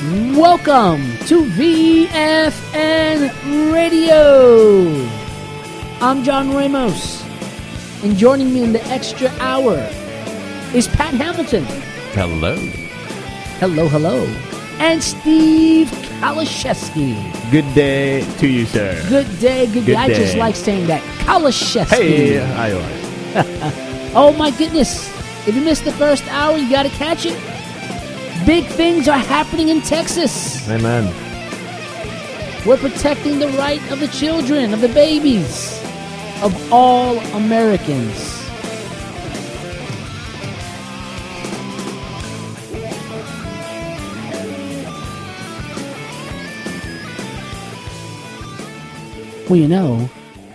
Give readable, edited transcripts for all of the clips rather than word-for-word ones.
Welcome to VFN Radio. I'm John Ramos, and joining me in the extra hour is Pat Hamilton. Hello. Hello. And Steve Kalashevsky. Good day to you, sir. Good day. I just like saying that. Kalashevsky. Hey, how you are? Oh my goodness. If you missed the first hour, you got to catch it. Big things are happening in Texas. Amen. We're protecting the right of the children, of the babies, of all Americans. Well, you know,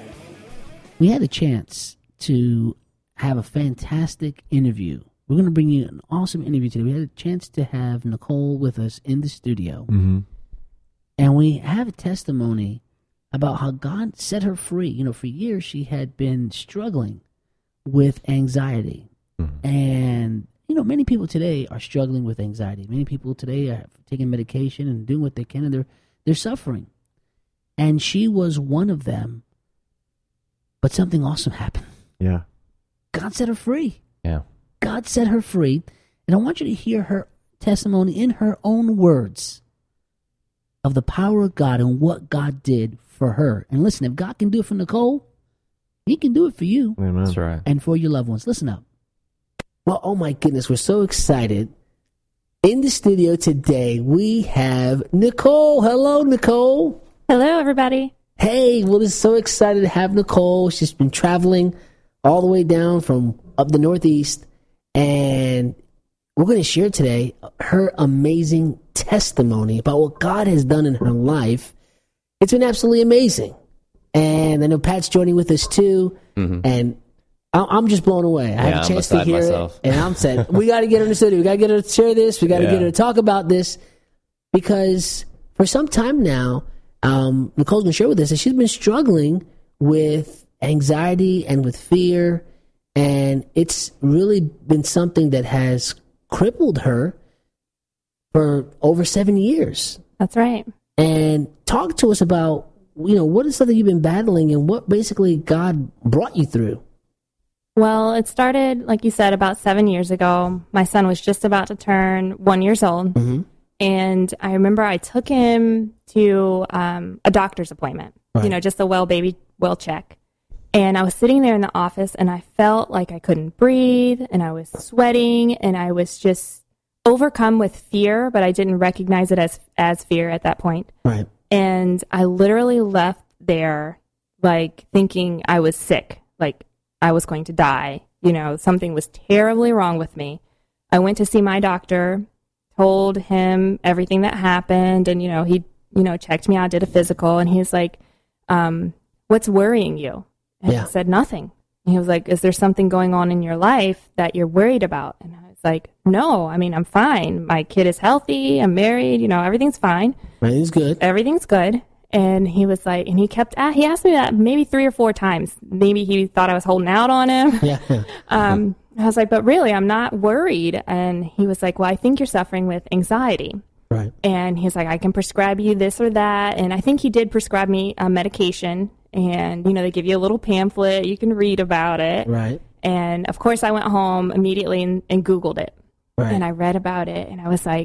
we had a chance to have a fantastic interview. We're going to bring you an awesome interview today. We had a chance to have Nicole with us in the studio. Mm-hmm. And we have a testimony about how God set her free. You know, for years she had been struggling with anxiety. Mm-hmm. And, you know, many people today are struggling with anxiety. Many people today are taking medication and doing what they can, and they're suffering. And she was one of them. But something awesome happened. Yeah. God set her free. Yeah. God set her free. And I want you to hear her testimony in her own words of the power of God and what God did for her. And listen, if God can do it for Nicole, He can do it for you. Amen. That's right. And for your loved ones. Listen up. Well, oh my goodness, we're so excited. In the studio today, we have Nicole. Hello, Nicole. Hello, everybody. Hey, well, it's so excited to have Nicole. She's been traveling all the way down from up the Northeast. And we're going to share today her amazing testimony about what God has done in her life. It's been absolutely amazing. And I know Pat's joining with us too. Mm-hmm. And I'm just blown away. I had a chance to hear it. And I'm saying, we got to get her in the studio. We got to get her to share this. We got to get her to talk about this. Because for some time now, Nicole's going to share with us that she's been struggling with anxiety and with fear. And it's really been something that has crippled her for over 7 years. That's right. And talk to us about, you know, what is something you've been battling and what basically God brought you through. Well, it started, like you said, about 7 years ago. My son was just about to turn 1 year old. Mm-hmm. And I remember I took him to a doctor's appointment, right. You know, just a well baby well check. And I was sitting there in the office and I felt like I couldn't breathe and I was sweating and I was just overcome with fear, but I didn't recognize it as fear at that point. Right. And I literally left there like thinking I was sick, like I was going to die. You know, something was terribly wrong with me. I went to see my doctor, told him everything that happened, and, you know, he, you know, checked me out, did a physical, and he's like, what's worrying you? And I said, nothing. And he was like, is there something going on in your life that you're worried about? And I was like, no, I mean, I'm fine. My kid is healthy. I'm married. You know, everything's fine. Everything's good. Everything's good. And he was like, and he asked me that maybe 3 or 4 times. Maybe he thought I was holding out on him. Yeah. I was like, but really, I'm not worried. And he was like, well, I think you're suffering with anxiety. Right. And he's like, I can prescribe you this or that. And I think he did prescribe me a medication. And, you know, they give you a little pamphlet. You can read about it. Right. And, of course, I went home immediately and Googled it. Right. And I read about it. And I was like,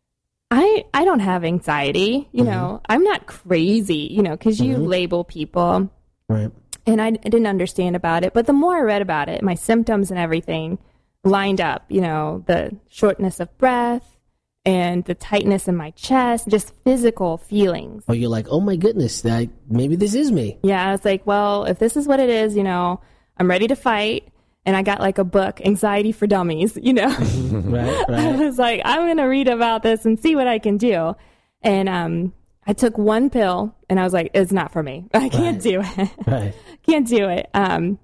I don't have anxiety. You know, I'm not crazy, you know, because you label people. Right. And I didn't understand about it. But the more I read about it, my symptoms and everything lined up. You know, the shortness of breath and the tightness in my chest, just physical feelings. Or you're like, oh my goodness, maybe this is me. Yeah, I was like, well, if this is what it is, you know, I'm ready to fight. And I got like a book, Anxiety for Dummies, you know. Right. I was like, I'm going to read about this and see what I can do. And I took one pill and I was like, it's not for me. I can't do it. Right. Can't do it. And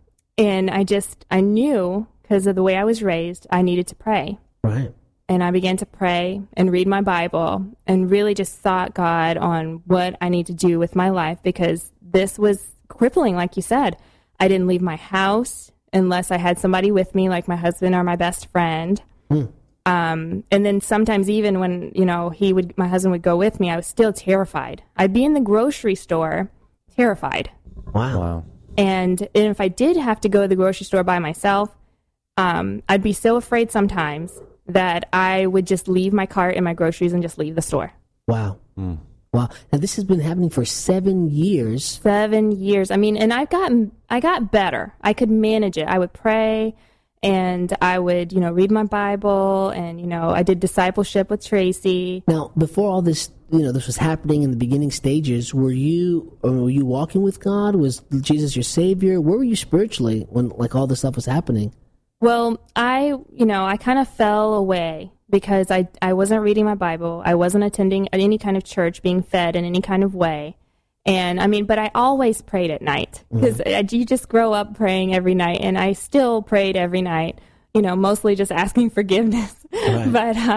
I knew, because of the way I was raised, I needed to pray. Right. And I began to pray and read my Bible and really just sought God on what I need to do with my life, because this was crippling, like you said. I didn't leave my house unless I had somebody with me, like my husband or my best friend. And then sometimes even when, my husband would go with me, I was still terrified. I'd be in the grocery store terrified. Wow. And if I did have to go to the grocery store by myself, I'd be so afraid sometimes that I would just leave my cart and my groceries and just leave the store. Wow. Wow. Now this has been happening for 7 years. 7 years. I mean, and I got better. I could manage it. I would pray and I would, read my Bible and, I did discipleship with Tracy. Now, before all this, this was happening in the beginning stages, were you walking with God? Was Jesus your savior? Where were you spiritually when like all this stuff was happening? Well, I kind of fell away because I wasn't reading my Bible. I wasn't attending any kind of church, being fed in any kind of way. And but I always prayed at night because you just grow up praying every night. And I still prayed every night, mostly just asking forgiveness. Right.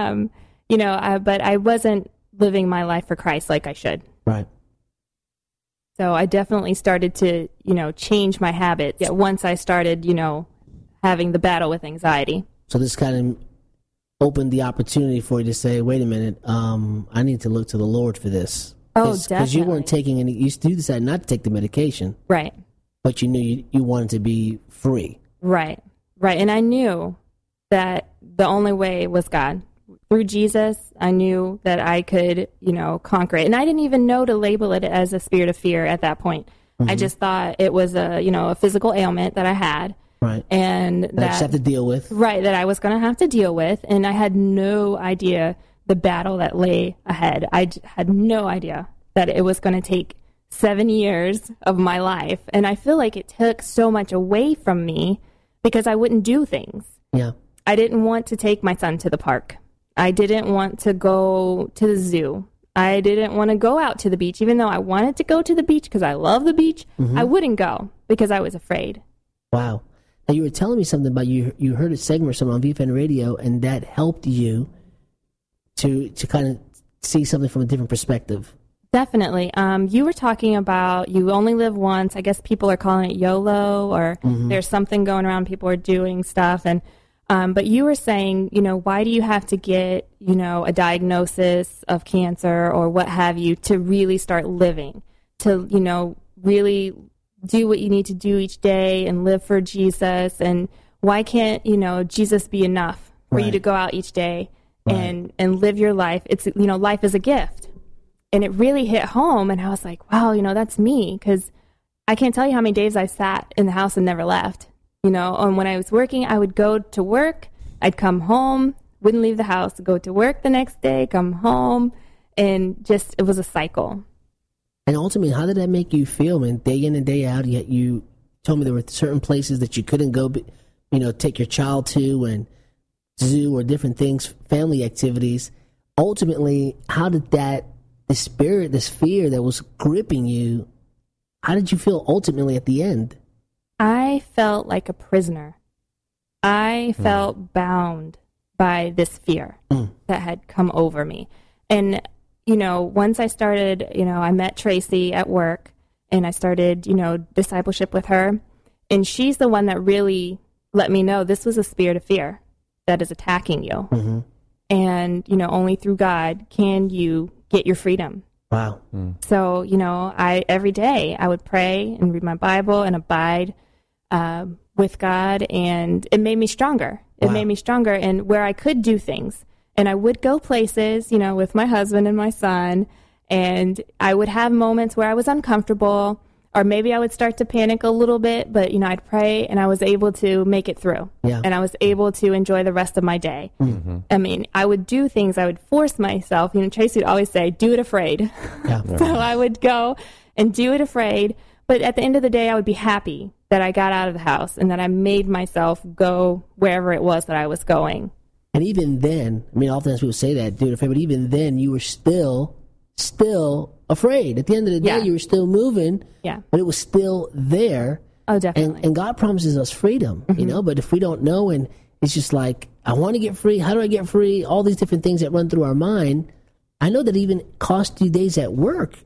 But I wasn't living my life for Christ like I should. Right. So I definitely started to, change my habits once I started, having the battle with anxiety. So this kind of opened the opportunity for you to say, wait a minute, I need to look to the Lord for this. Oh, definitely. Because you weren't taking any, you decided not to take the medication. Right. But you knew you wanted to be free. Right. And I knew that the only way was God. Through Jesus, I knew that I could, conquer it. And I didn't even know to label it as a spirit of fear at that point. Mm-hmm. I just thought it was a physical ailment that I had. Right. And that I just have to deal with. Right, that I was going to have to deal with. And I had no idea the battle that lay ahead. I had no idea that it was going to take 7 years of my life. And I feel like it took so much away from me because I wouldn't do things. Yeah. I didn't want to take my son to the park. I didn't want to go to the zoo. I didn't want to go out to the beach. Even though I wanted to go to the beach because I love the beach, I wouldn't go because I was afraid. Wow. Now, you were telling me something about you heard a segment or something on VFN Radio, and that helped you to kind of see something from a different perspective. Definitely. You were talking about you only live once. I guess people are calling it YOLO, or there's something going around. People are doing stuff. And but you were saying, why do you have to get, a diagnosis of cancer or what have you to really start living, to, really do what you need to do each day and live for Jesus? And why can't, Jesus be enough for you to go out each day and live your life? It's, life is a gift. And it really hit home. And I was like, wow, that's me. Because I can't tell you how many days I sat in the house and never left. And when I was working, I would go to work. I'd come home, wouldn't leave the house, go to work the next day, come home. And just, it was a cycle. And ultimately, how did that make you feel, man? Day in and day out, yet you told me there were certain places that you couldn't go, take your child to, and zoo or different things, family activities. Ultimately, how did that, the spirit, this fear that was gripping you, how did you feel ultimately at the end? I felt like a prisoner. I felt bound by this fear that had come over me. And once I started, I met Tracy at work and I started, discipleship with her. And she's the one that really let me know this was a spirit of fear that is attacking you. Mm-hmm. And, only through God can you get your freedom. Wow. So, every day I would pray and read my Bible and abide with God. And it made me stronger. It made me stronger and where I could do things. And I would go places, with my husband and my son, and I would have moments where I was uncomfortable, or maybe I would start to panic a little bit, but, I'd pray, and I was able to make it through. Yeah. And I was able to enjoy the rest of my day. Mm-hmm. I mean, I would do things, I would force myself. Tracy would always say, do it afraid. Yeah. So I would go and do it afraid, but at the end of the day, I would be happy that I got out of the house and that I made myself go wherever it was that I was going. And even then, oftentimes people say that, do it afraid, but even then you were still afraid. At the end of the day, you were still moving, but it was still there. Oh, definitely. And God promises us freedom, but if we don't know, and it's just like, I want to get free, how do I get free? All these different things that run through our mind. I know that even cost you days at work.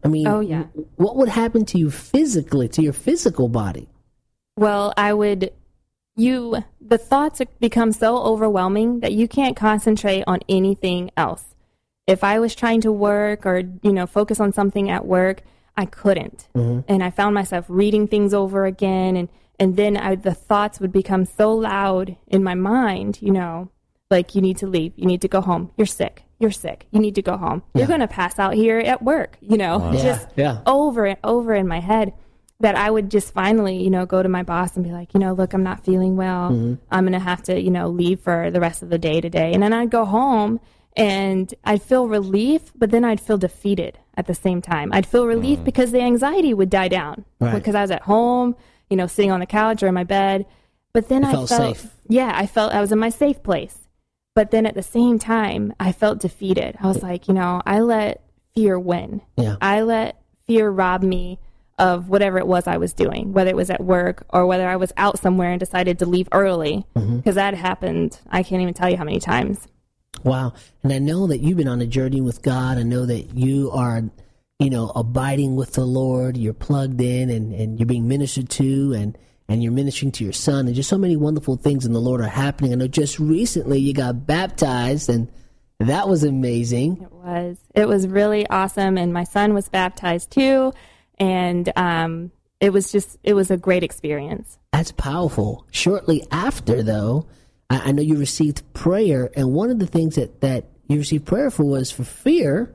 What would happen to you physically, to your physical body? Well, I would, the thoughts become so overwhelming that you can't concentrate on anything else. If I was trying to work or, focus on something at work, I couldn't. And I found myself reading things over again. And then the thoughts would become so loud in my mind, like you need to leave. You need to go home. You're sick. You're sick. You need to go home. Yeah. You're going to pass out here at work, just over and over in my head. That I would just finally, go to my boss and be like, look, I'm not feeling well. I'm going to have to, leave for the rest of the day today. And then I'd go home and I'd feel relief, but then I'd feel defeated at the same time. I'd feel relief because the anxiety would die down because I was at home, sitting on the couch or in my bed. But then I felt safe. Yeah, I felt I was in my safe place. But then at the same time, I felt defeated. I was like, I let fear win. Yeah. I let fear rob me of whatever it was I was doing, whether it was at work or whether I was out somewhere and decided to leave early, because that happened. I can't even tell you how many times. Wow. And I know that you've been on a journey with God. I know that you are, abiding with the Lord. You're plugged in and you're being ministered to and you're ministering to your son. And just so many wonderful things in the Lord are happening. I know just recently you got baptized, and that was amazing. It was really awesome. And my son was baptized too. And it was a great experience. That's powerful. Shortly after, though, I know you received prayer, and one of the things that you received prayer for was for fear.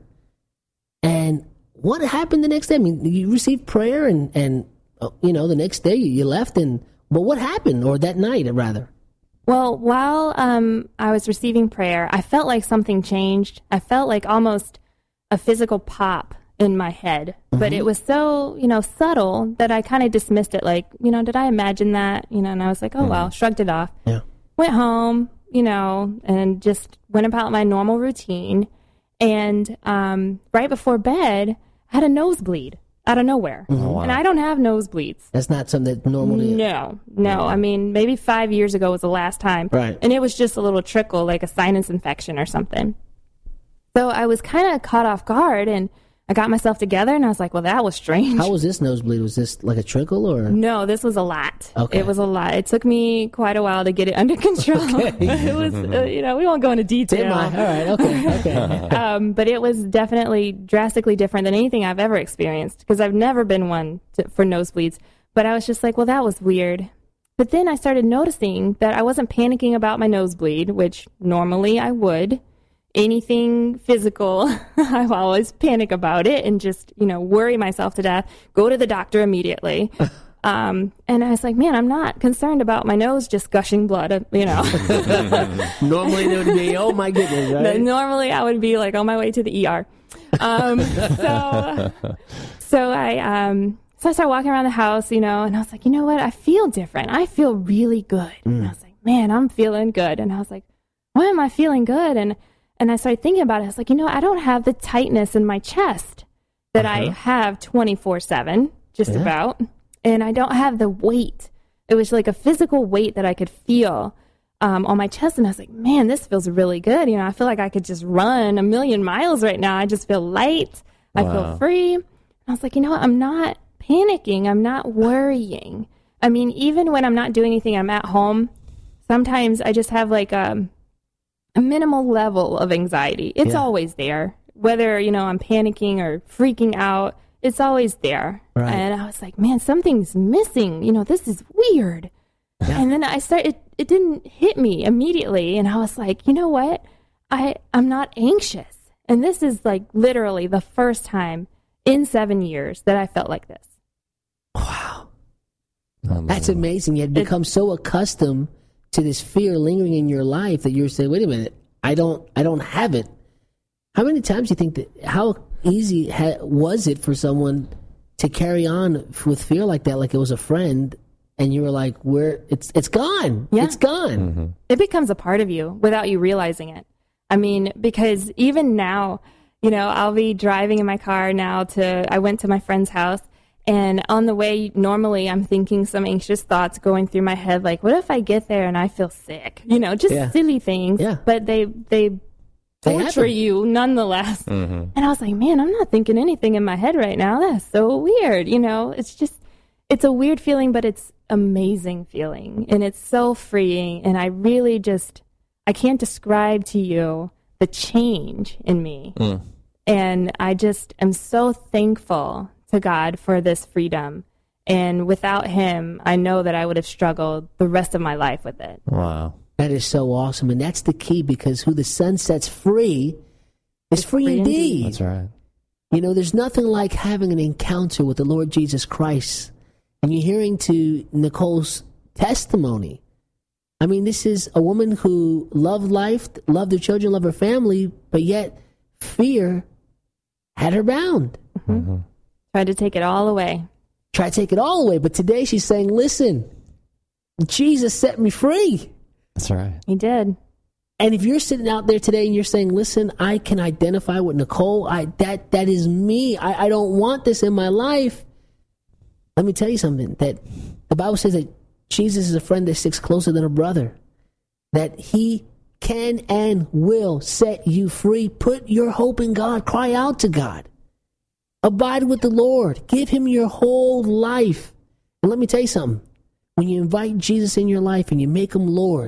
And what happened the next day? I mean, you received prayer, and the next day you left, but what happened, or that night, rather? Well, while I was receiving prayer, I felt like something changed. I felt like almost a physical pop in my head, but it was so, subtle that I kind of dismissed it. Like, did I imagine that? And I was like, oh, well, shrugged it off. Yeah. Went home, and just went about my normal routine. And right before bed, I had a nosebleed out of nowhere. Oh, wow. And I don't have nosebleeds. That's not something that normally... No. I mean, maybe 5 years ago was the last time. Right. And it was just a little trickle, like a sinus infection or something. So I was kind of caught off guard, and I got myself together, and I was like, well, that was strange. How was this nosebleed? Was this like a trickle, or? No, this was a lot. Okay. It was a lot. It took me quite a while to get it under control. It was, we won't go into detail. All right, okay. But it was definitely drastically different than anything I've ever experienced, because I've never been one for nosebleeds. But I was just like, well, that was weird. But then I started noticing that I wasn't panicking about my nosebleed, which normally I would. Anything physical, I always panic about it and just, worry myself to death, go to the doctor immediately. And I was like, man, I'm not concerned about my nose just gushing blood, Normally there would be, oh my goodness, right? Normally I would be like on my way to the ER. So I started walking around the house, and I was like, you know what? I feel different. I feel really good. And I was like, man, I'm feeling good. And I was like, why am I feeling good? And I started thinking about it. I was like, I don't have the tightness in my chest that I have 24/7, just about. And I don't have the weight. It was like a physical weight that I could feel on my chest. And I was like, man, this feels really good. I feel like I could just run 1,000,000 miles right now. I just feel light. I feel free. And I was like, what? I'm not panicking. I'm not worrying. I mean, even when I'm not doing anything, I'm at home. Sometimes I just have like a minimal level of anxiety. It's always there. Whether, I'm panicking or freaking out, it's always there. Right. And I was like, man, something's missing. This is weird. Yeah. And then it didn't hit me immediately. And I was like, you know what? I'm not anxious. And this is like literally the first time in 7 years that I felt like this. Wow. That's amazing. You had become so accustomed to this fear lingering in your life that you're saying, wait a minute, I don't have it. How many times do you think how easy was it for someone to carry on with fear like that, like it was a friend, and you were like, it's gone. Yeah. It's gone. Mm-hmm. It becomes a part of you without you realizing it. I mean, because even now, I'll be driving in my car now I went to my friend's house, and on the way, normally I'm thinking some anxious thoughts going through my head, like, what if I get there and I feel sick? Just silly things. Yeah. But they torture you nonetheless. Mm-hmm. And I was like, man, I'm not thinking anything in my head right now. That's so weird. It's just, it's a weird feeling, but it's amazing feeling, and it's so freeing. And I really I can't describe to you the change in me. And I just am so thankful to God for this freedom. And without him, I know that I would have struggled the rest of my life with it. Wow. That is so awesome. And that's the key, because who the Son sets free is free indeed. That's right. You know, there's nothing like having an encounter with the Lord Jesus Christ. And you're hearing to Nicole's testimony. I mean, this is a woman who loved life, loved her children, loved her family, but yet fear had her bound. Tried to take it all away. Tried to take it all away. But today she's saying, listen, Jesus set me free. That's right. He did. And if you're sitting out there today and you're saying, listen, I can identify with Nicole. That is me. I don't want this in my life. Let me tell you something, that the Bible says that Jesus is a friend that sticks closer than a brother, that he can and will set you free. Put your hope in God. Cry out to God. Abide with the Lord. Give him your whole life. And let me tell you something. When you invite Jesus in your life and you make him Lord,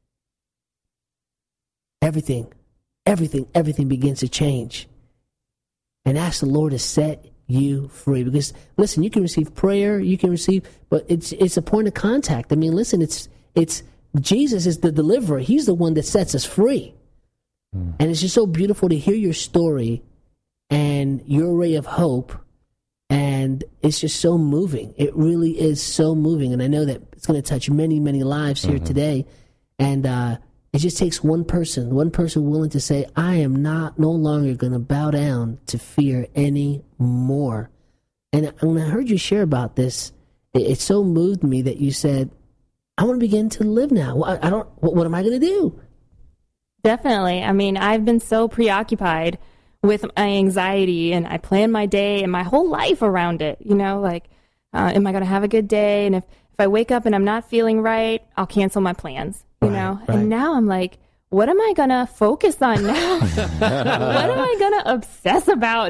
everything begins to change. And ask the Lord to set you free. Because, listen, you can receive prayer, but it's a point of contact. I mean, listen, it's Jesus is the deliverer. He's the one that sets us free. And it's just so beautiful to hear your story and your ray of hope. And it's just so moving. It really is so moving. And I know that it's going to touch many, many lives here today. And it just takes one person willing to say, I am no longer going to bow down to fear anymore. And when I heard you share about this, it so moved me that you said, I want to begin to live now. What am I going to do? Definitely. I mean, I've been so preoccupied with my anxiety, and I plan my day and my whole life around it. You know, like, am I going to have a good day? And if I wake up and I'm not feeling right, I'll cancel my plans, you know? Right. And now I'm like, what am I going to focus on now? What am I going to obsess about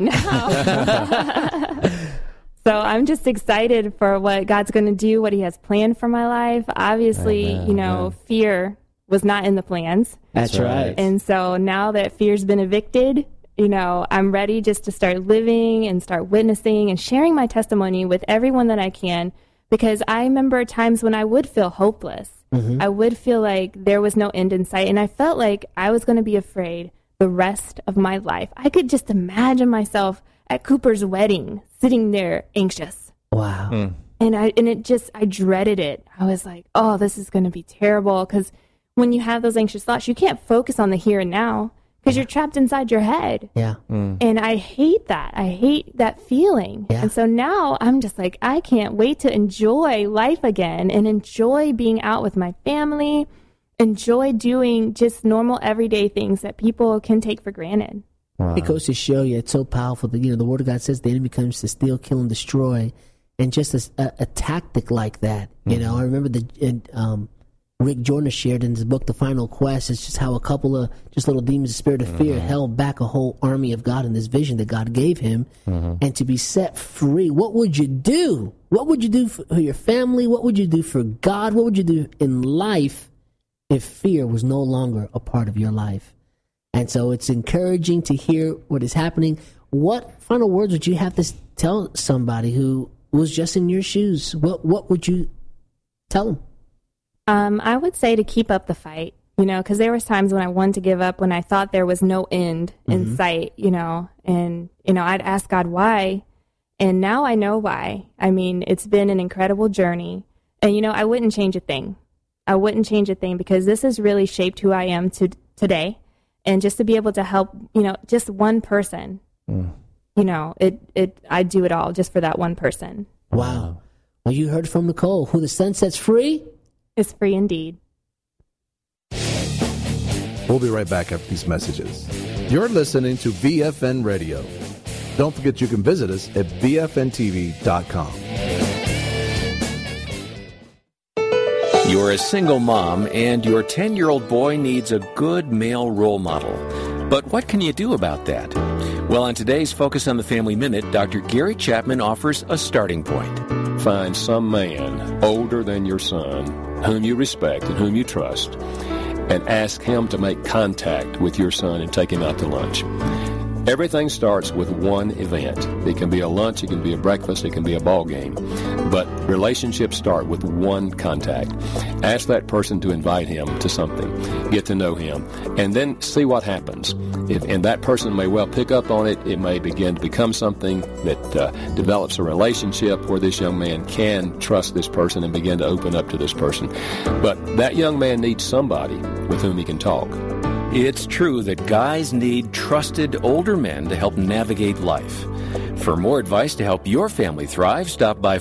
now? So I'm just excited for what God's going to do, what he has planned for my life. Obviously, fear was not in the plans. That's right. And so now that fear's been evicted, I'm ready just to start living and start witnessing and sharing my testimony with everyone that I can, because I remember times when I would feel hopeless. I would feel like there was no end in sight, and I felt like I was going to be afraid the rest of my life. I could just imagine myself at Cooper's wedding, sitting there anxious. Wow. And I dreaded it. I was like, oh, this is going to be terrible, because when you have those anxious thoughts, you can't focus on the here and now, because you're trapped inside your head. Yeah. And I hate that. I hate that feeling. Yeah. And so now I'm just like, I can't wait to enjoy life again and enjoy being out with my family, enjoy doing just normal everyday things that people can take for granted. Wow. It goes to show you, it's so powerful that, the Word of God says the enemy comes to steal, kill, and destroy. And just a tactic like that, I remember Rick Joyner shared in his book, The Final Quest, it's just how a couple of just little demons, the spirit of fear, held back a whole army of God in this vision that God gave him. And to be set free, what would you do? What would you do for your family? What would you do for God? What would you do in life if fear was no longer a part of your life? And so it's encouraging to hear what is happening. What final words would you have to tell somebody who was just in your shoes? What would you tell them? I would say to keep up the fight, because there was times when I wanted to give up, when I thought there was no end in sight, and, I'd ask God why. And now I know why. I mean, it's been an incredible journey. And, I wouldn't change a thing. I wouldn't change a thing, because this has really shaped who I am today. And just to be able to help, just one person, I'd do it all just for that one person. Wow. Well, you heard from Nicole, who the Son sets free is free indeed. We'll be right back after these messages. You're listening to VFN Radio. Don't forget you can visit us at VFNTV.com. You're a single mom, and your 10-year-old boy needs a good male role model. But what can you do about that? Well, on today's Focus on the Family Minute, Dr. Gary Chapman offers a starting point. find some man older than your son, whom you respect and whom you trust, and ask him to make contact with your son and take him out to lunch. Everything starts with one event. It can be a lunch, it can be a breakfast, it can be a ball game. But relationships start with one contact. Ask that person to invite him to something. Get to know him. And then see what happens. And that person may well pick up on it. It may begin to become something that develops a relationship where this young man can trust this person and begin to open up to this person. But that young man needs somebody with whom he can talk. It's true that guys need trusted older men to help navigate life. For more advice to help your family thrive, stop by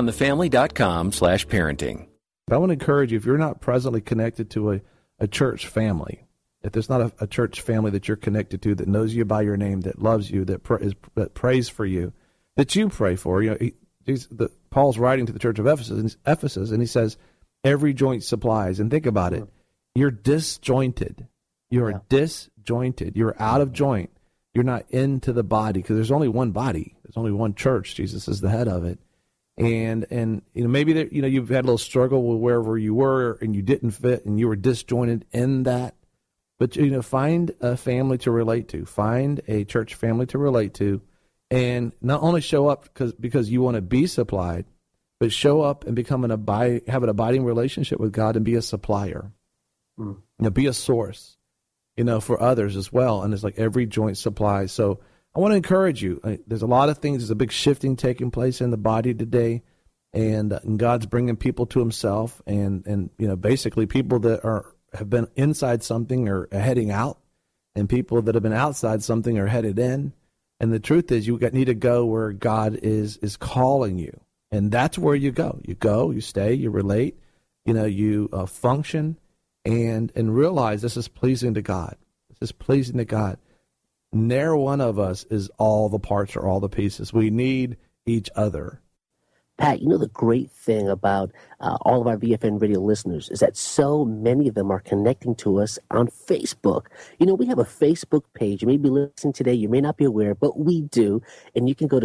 focusonthefamily.com/parenting. I want to encourage you, if you're not presently connected to a church family, if there's not a church family that you're connected to that knows you by your name, that loves you, that prays for you, that you pray for, Paul's writing to the church of Ephesus, and he says, every joint supplies. And think about it. You're disjointed. You're disjointed. You're out of joint. You're not into the body because there's only one body. There's only one church. Jesus is the head of it. And maybe you've had a little struggle with wherever you were and you didn't fit and you were disjointed in that. But find a family to relate to. Find a church family to relate to, and not only show up because you want to be supplied, but show up and have an abiding relationship with God and be a supplier. Be a source. For others as well. And it's like every joint supplies. So I want to encourage you. There's a lot of things. There's a big shifting taking place in the body today. And God's bringing people to himself. And basically people that have been inside something are heading out. And people that have been outside something are headed in. And the truth is you need to go where God is calling you. And that's where you go. You go, you stay, you relate, you function. And realize this is pleasing to God. This is pleasing to God. Ne'er one of us is all the parts or all the pieces. We need each other. Pat, the great thing about all of our VFN radio listeners is that so many of them are connecting to us on Facebook. We have a Facebook page. You may be listening today. You may not be aware, but we do. And you can go to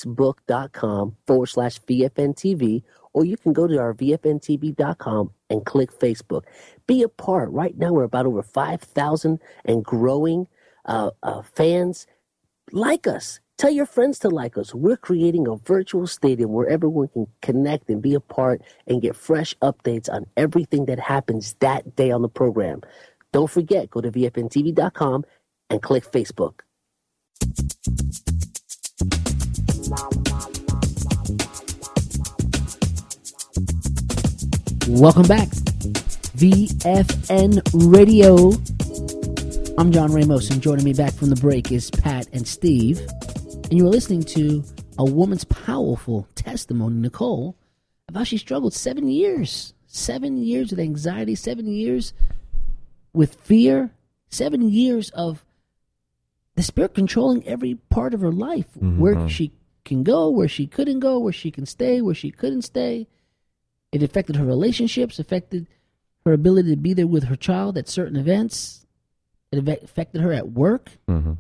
facebook.com/VFNTV, or you can go to our VFNTV.com and click Facebook. Be a part. Right now, we're about over 5,000 and growing fans. Like us. Tell your friends to like us. We're creating a virtual stadium where everyone can connect and be a part and get fresh updates on everything that happens that day on the program. Don't forget, go to VFNTV.com and click Facebook. Welcome back. VFN Radio. I'm John Ramos, and joining me back from the break is Pat and Steve. And you were listening to a woman's powerful testimony, Nicole, of how she struggled 7 years. 7 years with anxiety, 7 years with fear, 7 years of the Spirit controlling every part of her life, where she can go, where she couldn't go, where she can stay, where she couldn't stay. It affected her relationships, affected her ability to be there with her child at certain events. It affected her at work.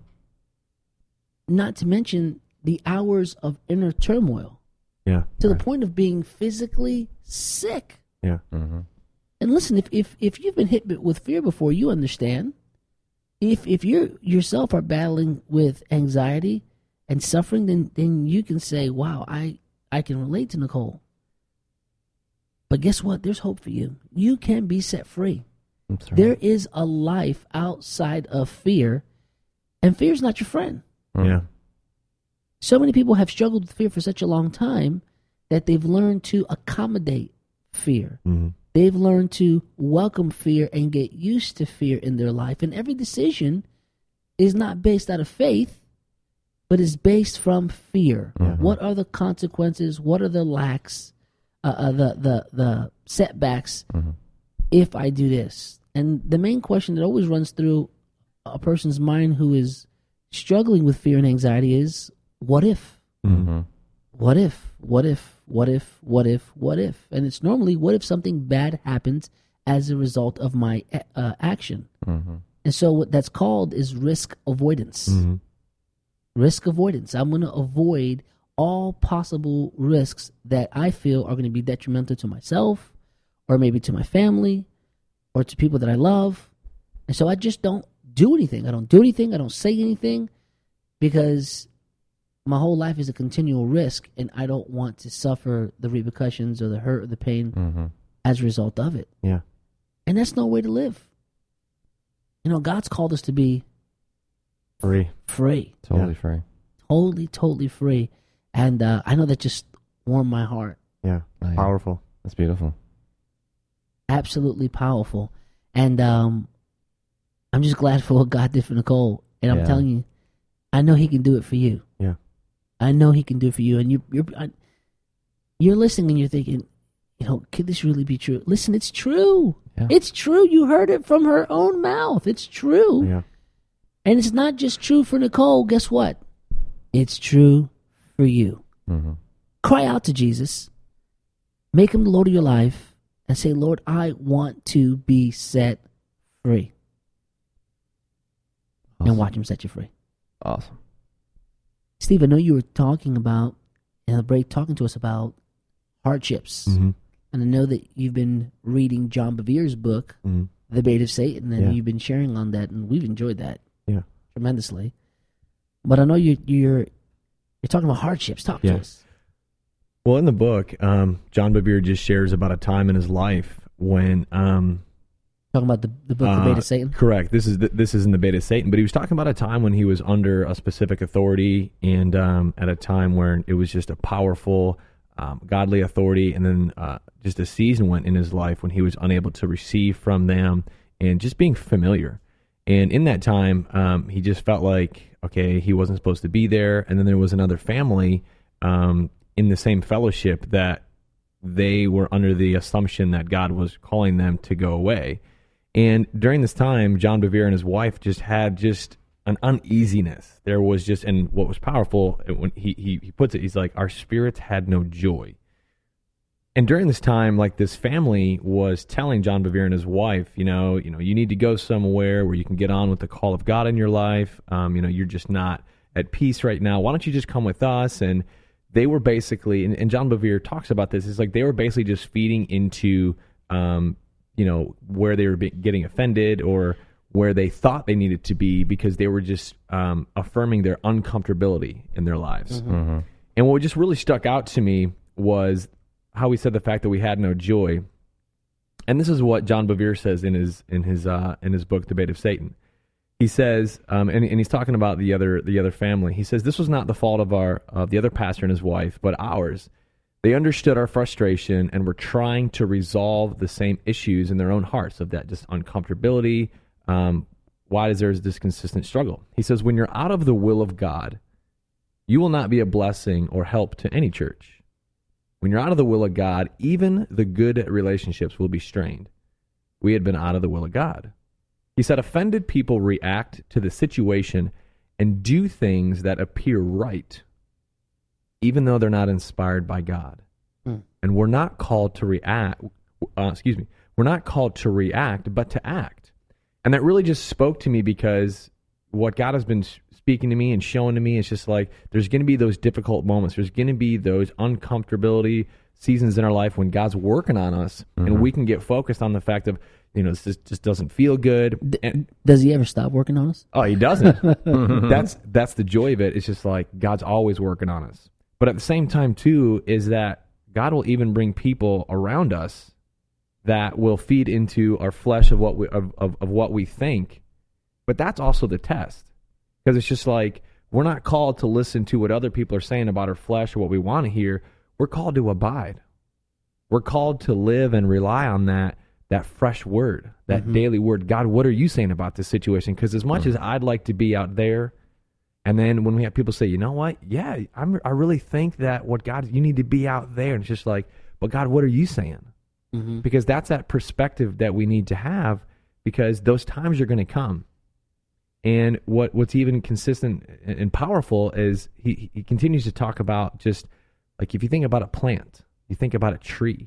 Not to mention the hours of inner turmoil. To the point of being physically sick. And listen, if you've been hit with fear before, you understand. If you yourself are battling with anxiety and suffering, then you can say, wow, I can relate to Nicole. But guess what? There's hope for you. You can be set free. Right. There is a life outside of fear, and fear is not your friend. So many people have struggled with fear for such a long time that they've learned to accommodate fear. They've learned to welcome fear and get used to fear in their life. And every decision is not based out of faith, but is based from fear. What are the consequences? What are the lacks? The setbacks if I do this? And the main question that always runs through a person's mind who is struggling with fear and anxiety is, what if? What if? What if? What if? What if? What if? And it's normally, what if something bad happens as a result of my action? And so what that's called is risk avoidance. Risk avoidance. I'm going to avoid all possible risks that I feel are going to be detrimental to myself, or maybe to my family, or to people that I love. And so I just don't do anything. I don't do anything. I don't say anything, because my whole life is a continual risk, and I don't want to suffer the repercussions or the hurt or the pain as a result of it. Yeah. And that's no way to live. You know, God's called us to be Free. Totally free. Totally free. And I know that just warmed my heart. Yeah. Oh, yeah. Powerful. That's beautiful. Absolutely powerful. And I'm just glad for what God did for Nicole. And I'm telling you, I know he can do it for you. Yeah. I know he can do it for you. And you're listening and you're thinking, you know, could this really be true? Listen, it's true. Yeah. It's true. You heard it from her own mouth. It's true. Yeah. And it's not just true for Nicole. Guess what? It's true for you. Mm-hmm. Cry out to Jesus. Make him the Lord of your life. And say, Lord, I want to be set free. Awesome. And watch him set you free. Awesome. Steve, I know you were talking about, in the break, talking to us about hardships. Mm-hmm. And I know that you've been reading John Bevere's book, Mm-hmm. The Bait of Satan, and Yeah. you've been sharing on that, and we've enjoyed that tremendously. But I know you're talking about hardships. Talk to us. Well, in the book, John Bevere just shares about a time in his life when Talking about the book, The Bait of Satan? Correct. This is in The Bait of Satan, but he was talking about a time when he was under a specific authority, and at a time where it was just a powerful, godly authority, and then just a season went in his life when he was unable to receive from them, and just being familiar. And in that time, he just felt like, okay, he wasn't supposed to be there. And then there was another family in the same fellowship that they were under the assumption that God was calling them to go away. And during this time, John Bevere and his wife just had just an uneasiness. There was just, and what was powerful, when he puts it, he's like, our spirits had no joy. And during this time, like, this family was telling John Bevere and his wife, you need to go somewhere where you can get on with the call of God in your life. You're just not at peace right now. Why don't you just come with us? And they were basically, and John Bevere talks about this, it's like they were basically just feeding into, where they were getting offended or where they thought they needed to be, because they were just affirming their uncomfortability in their lives. Mm-hmm. Mm-hmm. And what just really stuck out to me was how he said the fact that we had no joy. And this is what John Bevere says in his book, The Bait of Satan. He says, and he's talking about the other family. He says, this was not the fault of the other pastor and his wife, but ours. They understood our frustration and were trying to resolve the same issues in their own hearts of that just uncomfortability. Why is there this consistent struggle? He says, when you're out of the will of God, you will not be a blessing or help to any church. When you're out of the will of God, even the good relationships will be strained. We had been out of the will of God. He said, offended people react to the situation and do things that appear right, even though they're not inspired by God. And we're not called to react. We're not called to react, but to act. And that really just spoke to me, because what God has been speaking to me and showing to me is just like, there's going to be those difficult moments. There's going to be those uncomfortability seasons in our life when God's working on us, and we can get focused on the fact of, this just doesn't feel good. Does he ever stop working on us? Oh, he doesn't. That's the joy of it. It's just like God's always working on us. But at the same time, too, is that God will even bring people around us that will feed into our flesh of what we think. But that's also the test, because it's just like, we're not called to listen to what other people are saying about our flesh or what we want to hear. We're called to abide. We're called to live and rely on that fresh word, that daily word. God, what are you saying about this situation? Because as much as I'd like to be out there, and then when we have people say, you know what? Yeah, I really think that what God, you need to be out there. And it's just like, but God, what are you saying? Mm-hmm. Because that's that perspective that we need to have, because those times are going to come. And what's even consistent and powerful is he continues to talk about, just like, if you think about a plant, you think about a tree,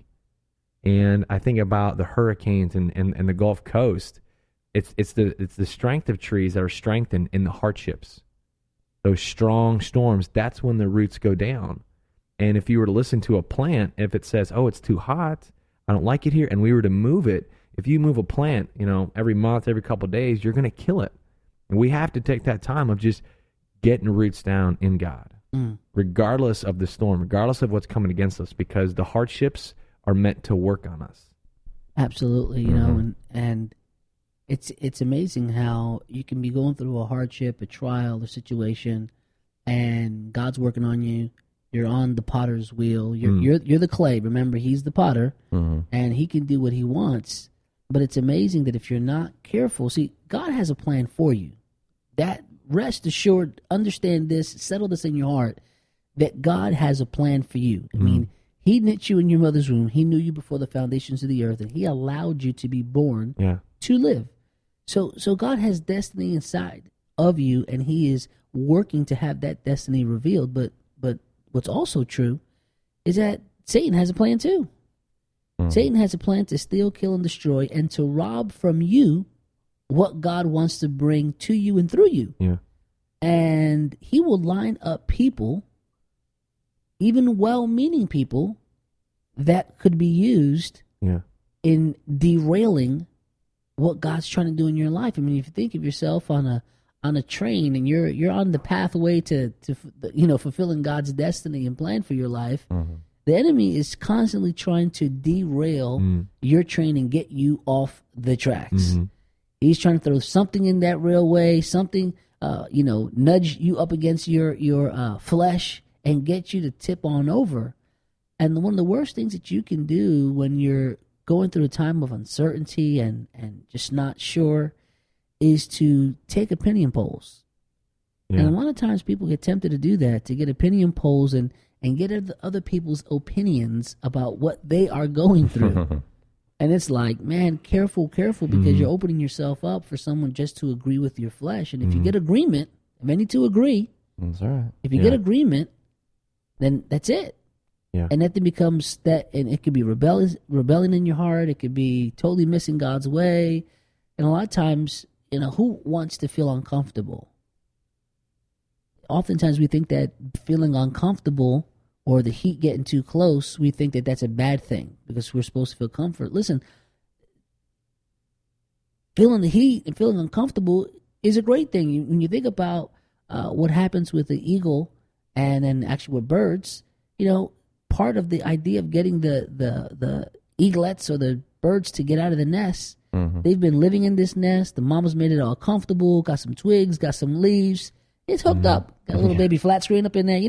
and I think about the hurricanes and the Gulf Coast. It's the strength of trees that are strengthened in the hardships. those strong storms, that's when the roots go down. And if you were to listen to a plant, if it says, oh, it's too hot, I don't like it here, and we were to move it, if you move a plant, every month, every couple of days, you're going to kill it. And we have to take that time of just getting roots down in God, regardless of the storm, regardless of what's coming against us, because the hardships are meant to work on us. Absolutely, and it's amazing how you can be going through a hardship, a trial, a situation, and God's working on you. You're on the potter's wheel. You're the clay. Remember, he's the potter, and he can do what he wants. But it's amazing that if you're not careful, see, God has a plan for you. That, rest assured, understand this, settle this in your heart, that God has a plan for you. I mean, he knit you in your mother's womb. He knew you before the foundations of the earth, and he allowed you to be born to live. So God has destiny inside of you, and he is working to have that destiny revealed. But what's also true is that Satan has a plan too. Satan has a plan to steal, kill, and destroy, and to rob from you what God wants to bring to you and through you. Yeah. And he will line up people, even well-meaning people, that could be used in derailing what God's trying to do in your life. I mean, if you think of yourself on a train and you're on the pathway to fulfilling God's destiny and plan for your life, the enemy is constantly trying to derail your train and get you off the tracks. He's trying to throw something in that railway, something, nudge you up against your flesh and get you to tip on over. And one of the worst things that you can do when you're going through a time of uncertainty and just not sure is to take opinion polls. And a lot of times people get tempted to do that, to get opinion polls and get other people's opinions about what they are going through. And it's like, man, careful, because you're opening yourself up for someone just to agree with your flesh. And if you get agreement, many to agree, that's right. If you get agreement, then that's it. Yeah. And that then becomes that, and it could be rebellion in your heart. It could be totally missing God's way. And a lot of times, who wants to feel uncomfortable? Oftentimes we think that feeling uncomfortable or the heat getting too close, we think that that's a bad thing because we're supposed to feel comfort. Listen, feeling the heat and feeling uncomfortable is a great thing. When you think about what happens with the eagle and then actually with birds, part of the idea of getting the eaglets or the birds to get out of the nest, they've been living in this nest. The mama's made it all comfortable, got some twigs, got some leaves. It's hooked up. Got a little baby flat screen up in there.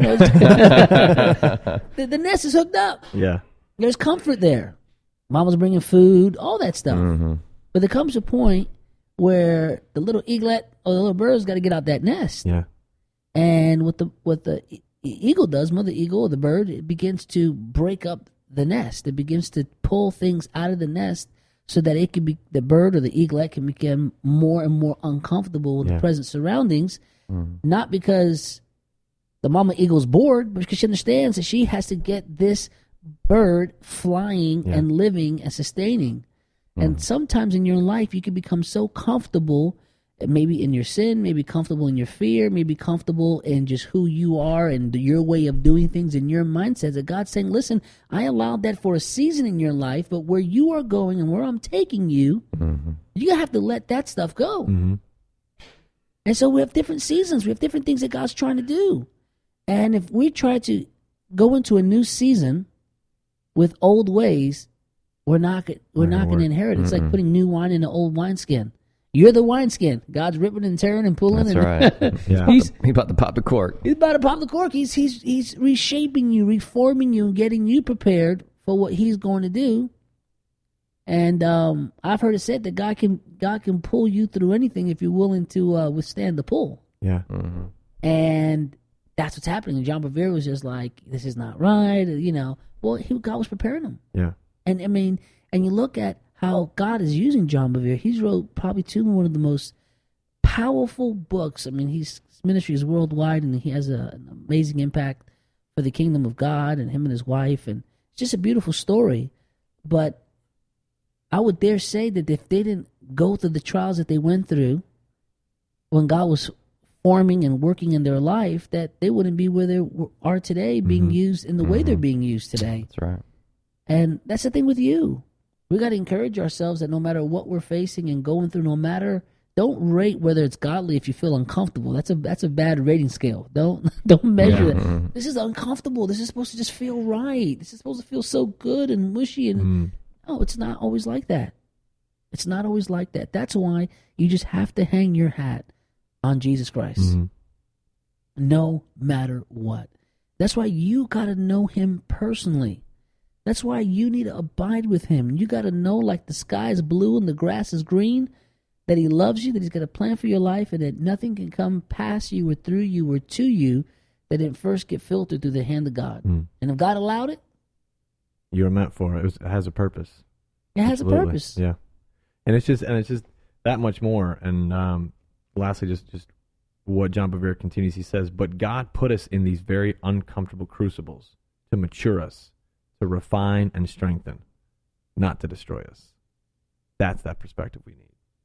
The nest is hooked up. Yeah. There's comfort there. Mama's bringing food, all that stuff. But there comes a point where the little eaglet or the little bird's got to get out that nest. Yeah. And what the eagle does, mother eagle or the bird, it begins to break up the nest. It begins to pull things out of the nest so that it can be, the bird or the eaglet can become more and more uncomfortable with the present surroundings. Not because the mama eagle's bored, but because she understands that she has to get this bird flying and living and sustaining. And sometimes in your life, you can become so comfortable, maybe in your sin, maybe comfortable in your fear, maybe comfortable in just who you are and your way of doing things and your mindset, that God's saying, listen, I allowed that for a season in your life, but where you are going and where I'm taking you, you have to let that stuff go. And so we have different seasons. We have different things that God's trying to do. And if we try to go into a new season with old ways, we're not going to inherit. It's like putting new wine in an old wineskin. You're the wineskin. God's ripping and tearing and pulling. That's right. He's about to pop the cork. He's about to pop the cork. He's reshaping you, reforming you, and getting you prepared for what he's going to do. And I've heard it said that God can pull you through anything if you're willing to withstand the pull. Yeah. And that's what's happening. And John Bevere was just like, this is not right. Well, God was preparing him. Yeah. And I mean, and you look at how God is using John Bevere. He's wrote probably one of the most powerful books. I mean, his ministry is worldwide, and he has an amazing impact for the kingdom of God and him and his wife. And it's just a beautiful story. But I would dare say that if they didn't go through the trials that they went through when God was forming and working in their life, that they wouldn't be where they are today, being used in the way they're being used today. That's right. And that's the thing with you. We got to encourage ourselves that no matter what we're facing and going through, don't rate whether it's godly if you feel uncomfortable. That's a bad rating scale. Don't measure that. This is uncomfortable. This is supposed to just feel right. This is supposed to feel so good and mushy. And no, it's not always like that. It's not always like that. That's why you just have to hang your hat on Jesus Christ, no matter what. That's why you got to know him personally. That's why you need to abide with him. You got to know, like the sky is blue and the grass is green, that he loves you, that he's got a plan for your life, and that nothing can come past you or through you or to you that didn't first get filtered through the hand of God. And if God allowed it, you're meant for it. It has a purpose. It has a purpose. Yeah, and it's just that much more. And lastly, just what John Bevere continues. He says, "But God put us in these very uncomfortable crucibles to mature us, to refine and strengthen, not to destroy us." That's that perspective we need.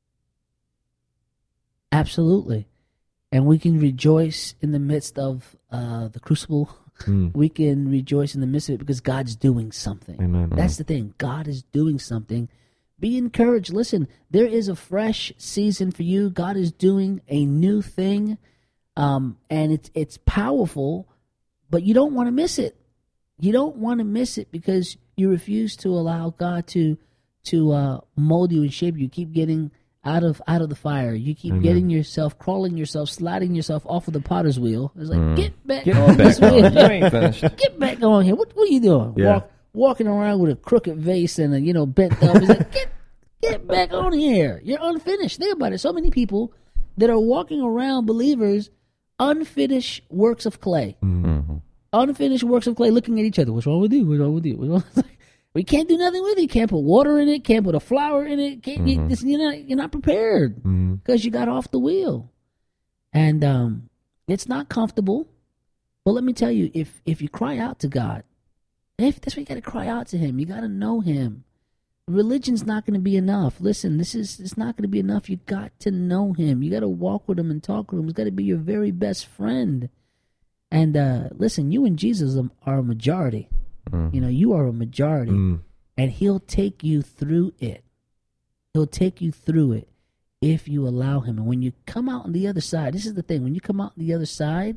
Absolutely. And we can rejoice in the midst of the crucible. We can rejoice in the midst of it because God's doing something. Amen. That's the thing. God is doing something. Be encouraged. Listen, there is a fresh season for you. God is doing a new thing, and it's powerful, but you don't want to miss it. You don't want to miss it because you refuse to allow God to mold you and shape you. You keep getting out of the fire. You keep getting yourself, crawling yourself, sliding yourself off of the potter's wheel. It's like, get back on this wheel. You ain't finished. Get back on here. What are you doing? Yeah. Walking around with a crooked vase and a bent thumb. It's like, get back on here. You're unfinished. Think about it. So many people that are walking around, believers, unfinished works of clay. Unfinished works of clay, looking at each other. What's wrong with you? What's wrong with you? What's wrong with you? We can't do nothing with it. You can't put water in it. Can't put a flower in it. You're not prepared because you got off the wheel, and it's not comfortable. But let me tell you, if you cry out to God, that's why you got to cry out to Him. You got to know Him. Religion's not going to be enough. Listen, it's not going to be enough. You got to know Him. You got to walk with Him and talk with Him. He's got to be your very best friend. And listen, you and Jesus are a majority. You are a majority, and He'll take you through it. He'll take you through it if you allow Him. And when you come out on the other side, this is the thing. When you come out on the other side,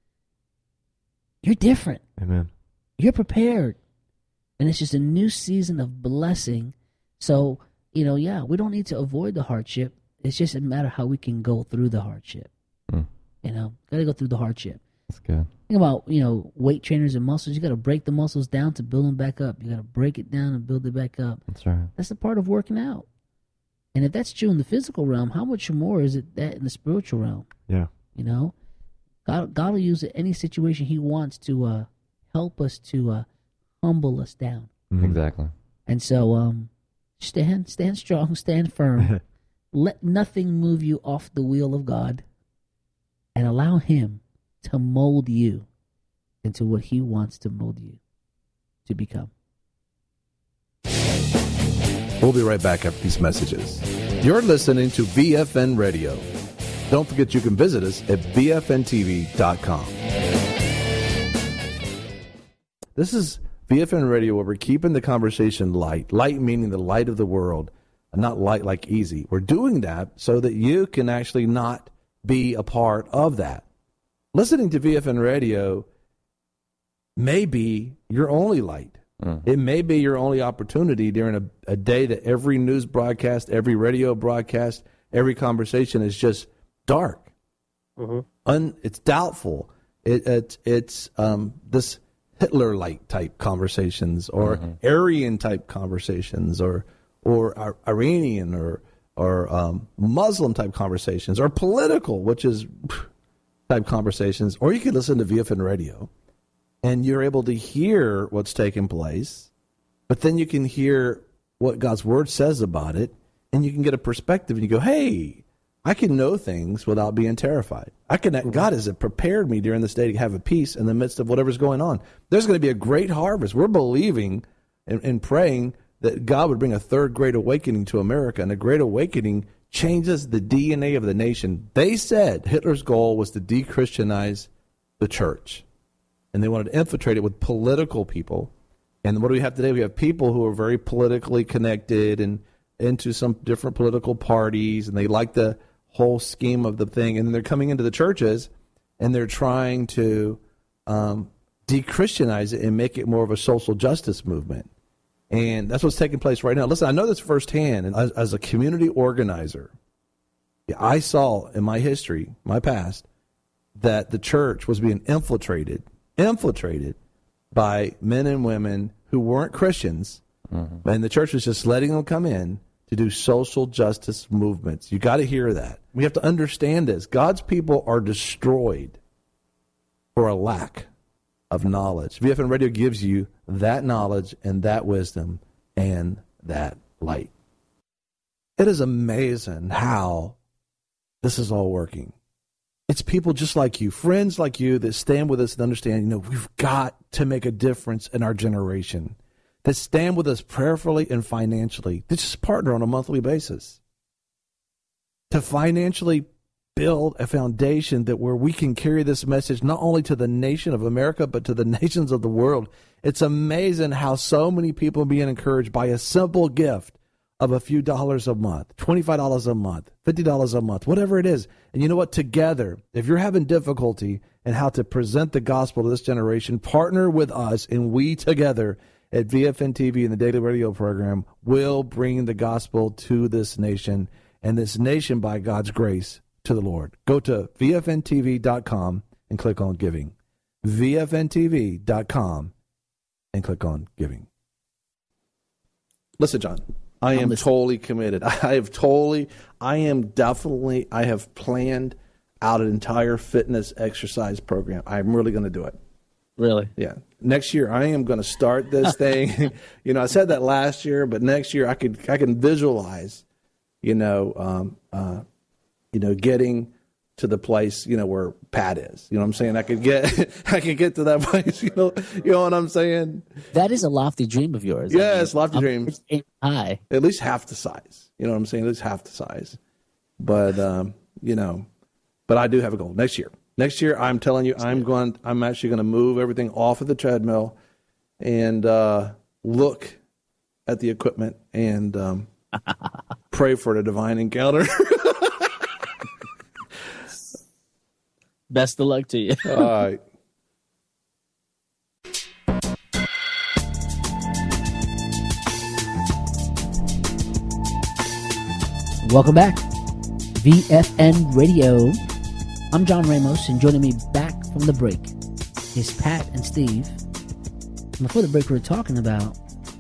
you're different. Amen. You're prepared. And it's just a new season of blessing. So, we don't need to avoid the hardship. It's just a matter how we can go through the hardship. Got to go through the hardship. That's good. Think about, weight trainers and muscles. You got to break the muscles down to build them back up. You got to break it down and build it back up. That's right. That's the part of working out. And if that's true in the physical realm, how much more is it that in the spiritual realm? Yeah. God will use any situation He wants to help us, to humble us down. Exactly. And so stand strong, stand firm. Let nothing move you off the wheel of God, and allow Him to mold you into what He wants to mold you to become. We'll be right back after these messages. You're listening to BFN Radio. Don't forget you can visit us at bfntv.com. This is BFN Radio, where we're keeping the conversation light. Light meaning the light of the world, and not light like easy. We're doing that so that you can actually not be a part of that. Listening to BFN Radio may be your only light. It may be your only opportunity during a day that every news broadcast, every radio broadcast, every conversation is just dark. It's doubtful. It's this Hitler-like type conversations, or Aryan-type conversations, or Iranian or Muslim type conversations, or political, which is type conversations. Or you can listen to VFN Radio, and you're able to hear what's taking place, but then you can hear what God's Word says about it, and you can get a perspective, and you go, hey, I can know things without being terrified. God has prepared me during this day to have a peace in the midst of whatever's going on. There's going to be a great harvest. We're believing and praying that God would bring a third great awakening to America, and a great awakening changes the DNA of the nation. They said Hitler's goal was to de-Christianize the church, and they wanted to infiltrate it with political people. And what do we have today? We have people who are very politically connected and into some different political parties, and they like the whole scheme of the thing. And they're coming into the churches, and they're trying to de-Christianize it and make it more of a social justice movement. And that's what's taking place right now. Listen, I know this firsthand. And as a community organizer, I saw in my history, my past, that the church was being infiltrated by men and women who weren't Christians, and the church was just letting them come in to do social justice movements. You got to hear that. We have to understand this. God's people are destroyed for a lack of knowledge. VFN Radio gives you that knowledge and that wisdom and that light. It is amazing how this is all working. It's people just like you, friends like you, that stand with us and understand, we've got to make a difference in our generation, that stand with us prayerfully and financially, that just partner on a monthly basis, to financially build a foundation that where we can carry this message not only to the nation of America, but to the nations of the world. It's amazing how so many people are being encouraged by a simple gift of a few dollars a month, $25 a month, $50 a month, whatever it is. And you know what? Together, if you're having difficulty in how to present the gospel to this generation, partner with us, and we together at VFN TV and the Daily Radio program will bring the gospel to this nation, and this nation, by God's grace, to the Lord. Go to VFNTV.com and click on giving. VFNTV.com and click on giving. Listen, John, I am totally committed. I have planned out an entire fitness exercise program. I'm really going to do it. Really? Yeah. Next year, I am going to start this thing. I said that last year, but next year I can visualize, getting to the place, where Pat is. You know what I'm saying? I could get to that place. You know what I'm saying? That is a lofty dream of yours. Yes, lofty dreams. High. At least half the size. You know what I'm saying? At least half the size. But but I do have a goal next year. Next year, I'm telling you, I'm actually going to move everything off of the treadmill and look at the equipment and pray for a divine encounter. Best of luck to you. All right. Welcome back. VFN Radio. I'm John Ramos, and joining me back from the break is Pat and Steve. And before the break, we were talking about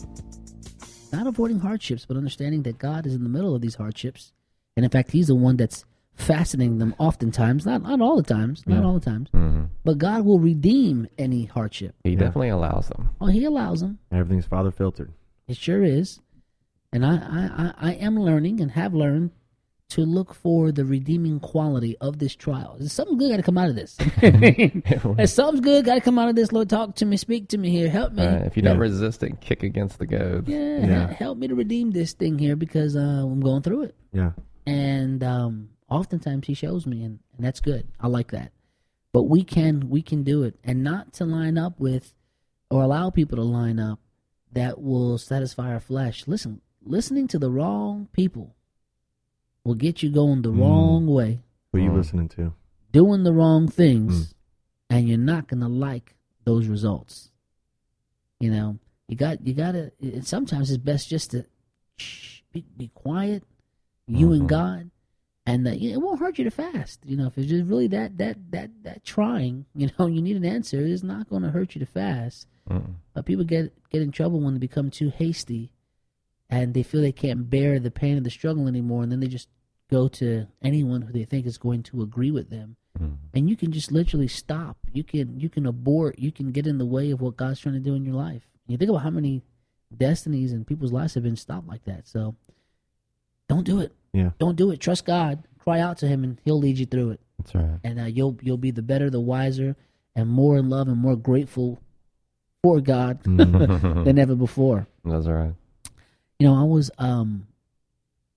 not avoiding hardships, but understanding that God is in the middle of these hardships. And in fact, He's the one that's fastening them oftentimes, not all the times, Mm-hmm. but God will redeem any hardship. He definitely allows them. Oh, He allows them. Everything's Father filtered. It sure is. And I am learning and have learned to look for the redeeming quality of this trial. There's something good got to come out of this. There's something good got to come out of this. Lord, talk to me, speak to me here, help me. If you don't resist it, kick against the goads. Help me to redeem this thing here because I'm going through it. Yeah. And oftentimes He shows me, and that's good. I like that. But we can do it, and not to line up with or allow people to line up that will satisfy our flesh. Listening to the wrong people will get you going the wrong way. Who are you listening to? Doing the wrong things, and you're not going to like those results. You got to, sometimes it's best just to be quiet, you and God, and it won't hurt you to fast. If it's just really that trying, you need an answer, it's not going to hurt you to fast. But people get in trouble when they become too hasty and they feel they can't bear the pain and the struggle anymore, and then they just go to anyone who they think is going to agree with them. And you can just literally stop. You can abort. You can get in the way of what God's trying to do in your life. And you think about how many destinies and people's lives have been stopped like that. So don't do it. Yeah. Don't do it. Trust God. Cry out to Him, and He'll lead you through it. That's right. And you'll be the better, the wiser, and more in love and more grateful for God than ever before. That's right. I was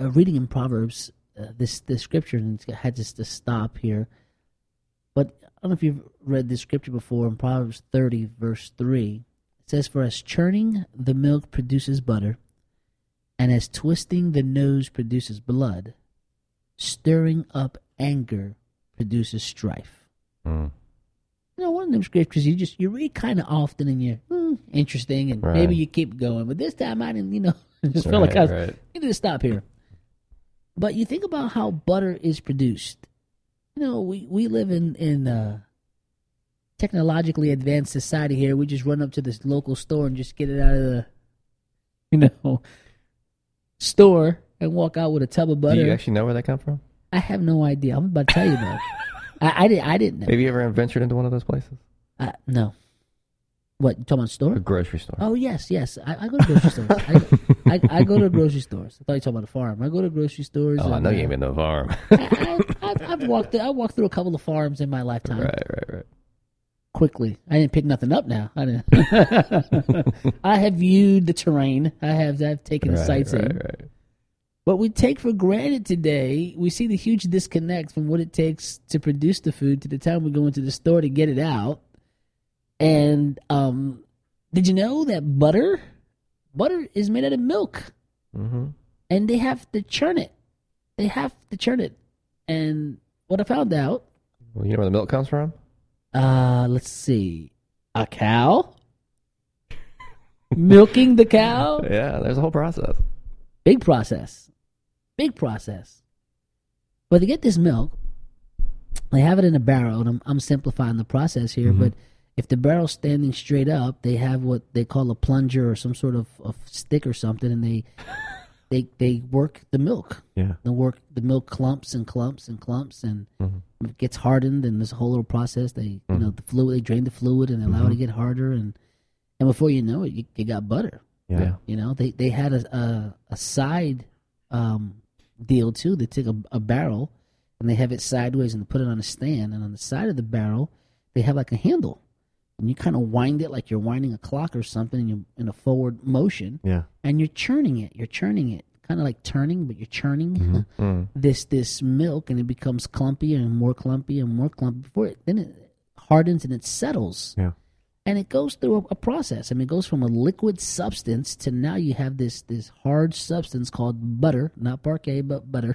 reading in Proverbs this scripture, and I had just to stop here. But I don't know if you've read this scripture before in Proverbs 30, verse 3. It says, "For as churning the milk produces butter, and as twisting the nose produces blood, stirring up anger produces strife." Mm. You know, one of them scriptures you read kind of often, and you're interesting, and Right. maybe you keep going. But this time I didn't, just feel like I need to stop here. But you think about how butter is produced. We live in technologically advanced society here. We just run up to this local store and just get it out of the, store and walk out with a tub of butter. Do you actually know where they come from? I have no idea. I'm about to tell you though. I didn't know. Have you ever ventured into one of those places? No. What, you talking about store? A grocery store. Oh, yes. I go to grocery stores. I go to grocery stores. I thought you were talking about a farm. I go to grocery stores. Oh, I know you ain't been to a farm. I've walked through a couple of farms in my lifetime. Right. Quickly. I didn't pick nothing up now. I didn't. I have viewed the terrain. I've taken sightseeing. Right. But we take for granted today, we see the huge disconnect from what it takes to produce the food to the time we go into the store to get it out. And did you know that butter is made out of milk? Mm-hmm. And they have to churn it. And what I found out... Well, you know where the milk comes from? Let's see. A cow? Milking the cow? Yeah, there's a whole process. Big process. But to get this milk, they have it in a barrel, and I'm simplifying the process here, but if the barrel's standing straight up, they have what they call a plunger or some sort of stick or something, and they work the milk. Yeah. They work the milk clumps and clumps and clumps, and it gets hardened, and there's a whole little process. They the fluid, they drain the fluid and allow it to get harder, and before you know it, you got butter. Yeah. They had a side deal too. They take a barrel and they have it sideways and put it on a stand, and on the side of the barrel they have like a handle, and you kind of wind it like you're winding a clock or something, and you're in a forward motion. Yeah. And you're churning it, kind of like turning, but you're churning this milk, and it becomes clumpy and more clumpy and more clumpy then it hardens and it settles. Yeah. And it goes through a process. I mean, it goes from a liquid substance to now you have this hard substance called butter, not parquet, but butter.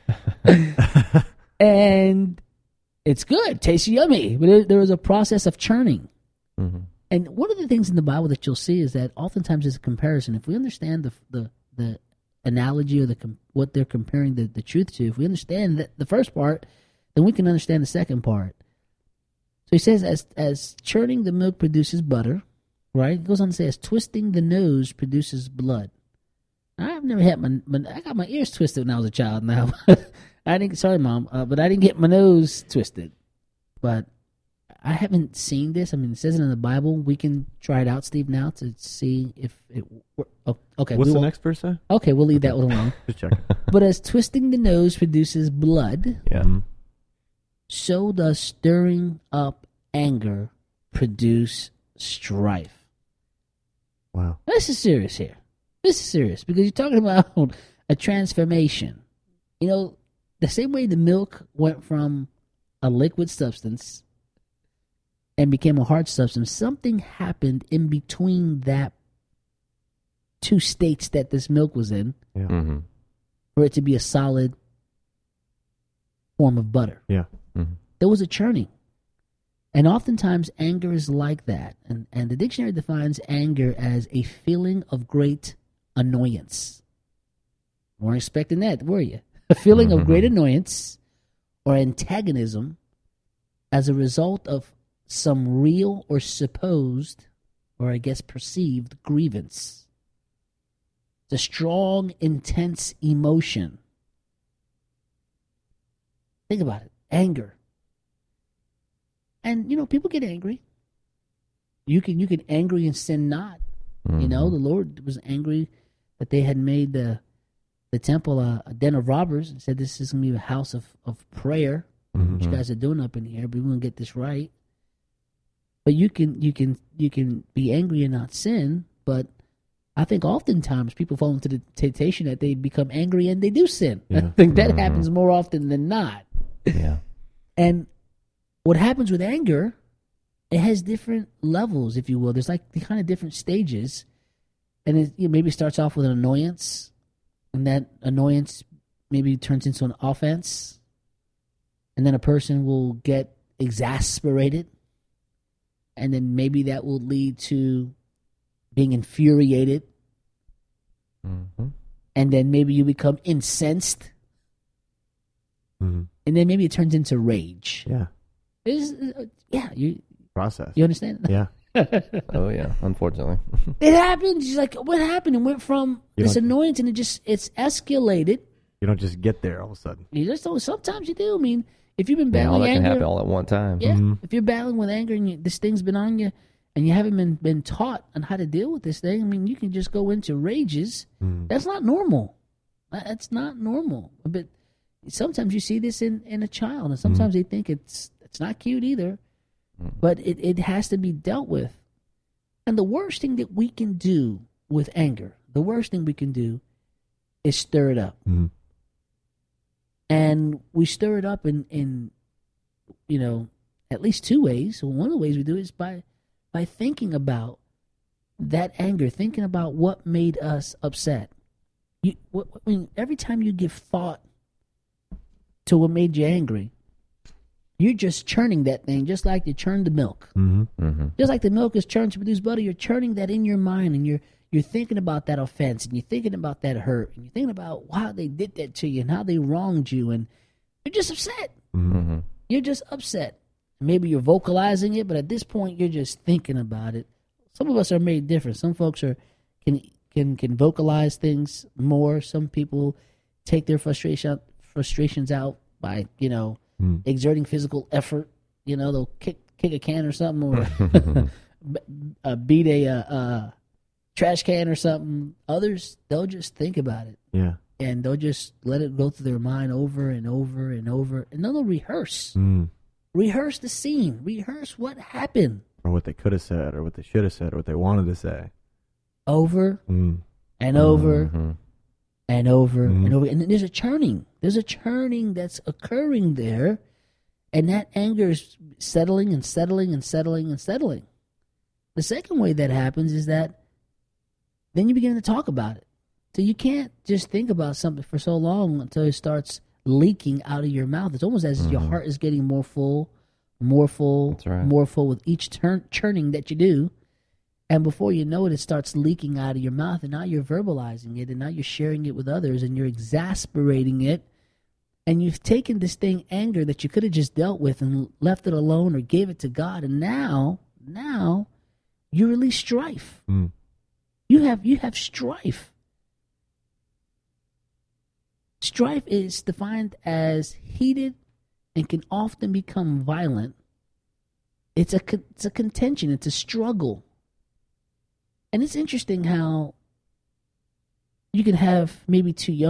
And it's good, tastes yummy, but there is a process of churning. Mm-hmm. And one of the things in the Bible that you'll see is that oftentimes there's a comparison. If we understand the analogy or what they're comparing the truth to, if we understand the first part, then we can understand the second part. So he says, as churning the milk produces butter, right? He goes on to say, as twisting the nose produces blood. I've never had I got my ears twisted when I was a child. Now, sorry, Mom, but I didn't get my nose twisted. But I haven't seen this. I mean, it says it in the Bible. We can try it out, Steve, now to see if it. Okay. What's the next verse say? Okay, we'll leave that one alone. Just check. But as twisting the nose produces blood, Yeah. so does stirring up anger produce strife. Wow. This is serious here. This is serious because you're talking about a transformation. The same way the milk went from a liquid substance and became a hard substance, something happened in between that two states that this milk was in Yeah. Mm-hmm. for it to be a solid form of butter. Yeah. Mm-hmm. There was a churning. And oftentimes anger is like that. And the dictionary defines anger as a feeling of great annoyance. Weren't expecting that, were you? A feeling of great annoyance or antagonism as a result of some real or supposed, or I guess perceived, grievance. It's a strong, intense emotion. Think about it. Anger. And, people get angry. You can angry and sin not. Mm-hmm. The Lord was angry that they had made the temple a den of robbers and said, this is going to be a house of prayer. What you guys are doing up in here, but we're going to get this right. But you can be angry and not sin, but I think oftentimes people fall into the temptation that they become angry and they do sin. I Yeah. think that happens more often than not. Yeah. And what happens with anger, it has different levels, if you will. There's like the kind of different stages. And it maybe starts off with an annoyance, and that annoyance maybe turns into an offense. And then a person will get exasperated. And then maybe that will lead to being infuriated. Mm-hmm. And then maybe you become incensed. Mhm. And then maybe it turns into rage. Yeah. You Process. understand? Yeah. Oh yeah. Unfortunately. It happens. It's like, what happened? It went from You this don't- annoyance and it's escalated. You don't just get there all of a sudden. You just don't. Sometimes you do. I mean, if you've been Yeah, all battling that can anger, happen all at one time. yeah. Mhm. If you're battling with anger and this thing's been on you, and you haven't been taught on how to deal with this thing, I mean, you can just go into rages. Mm. That's not normal. That's not normal. But sometimes you see this in a child, and sometimes they think it's not cute either. But it has to be dealt with. And the worst thing that we can do with anger, the worst thing we can do, is stir it up. Mhm. And we stir it up in at least two ways. So one of the ways we do it is by thinking about that anger, thinking about what made us upset. Every time you give thought to what made you angry, you're just churning that thing, just like you churn the milk. Mhm. Mm-hmm. Just like the milk is churned to produce butter, you're churning that in your mind, and you're thinking about that offense, and you're thinking about that hurt, and you're thinking about how they did that to you and how they wronged you, and you're just upset. Mm-hmm. You're just upset. Maybe you're vocalizing it, but at this point, you're just thinking about it. Some of us are made different. Some folks can vocalize things more. Some people take their frustrations out by exerting physical effort. They'll kick a can or something, or beat a trash can or something. Others, they'll just think about it, Yeah. and they'll just let it go through their mind over and over and over, and then they'll rehearse the scene, rehearse what happened Or what they could have said, or what they should have said, or what they wanted to say. over Mm. and over Mm-hmm. and over Mhm. and over. And then there's a churning. There's a churning that's occurring there. And that anger is settling and settling and settling and settling. The second way that happens is that then you begin to talk about it. So you can't just think about something for so long until it starts leaking out of your mouth. It's almost as if your heart is getting more full, That's right. more full with each churning that you do. And before you know it, it starts leaking out of your mouth, and now you're verbalizing it, and now you're sharing it with others, and you're exasperating it. And you've taken this thing, anger, that you could have just dealt with and left it alone or gave it to God, and now you release strife. Mm. You have strife. Strife is defined as heated and can often become violent. It's a contention. It's a struggle. And it's interesting how you can have maybe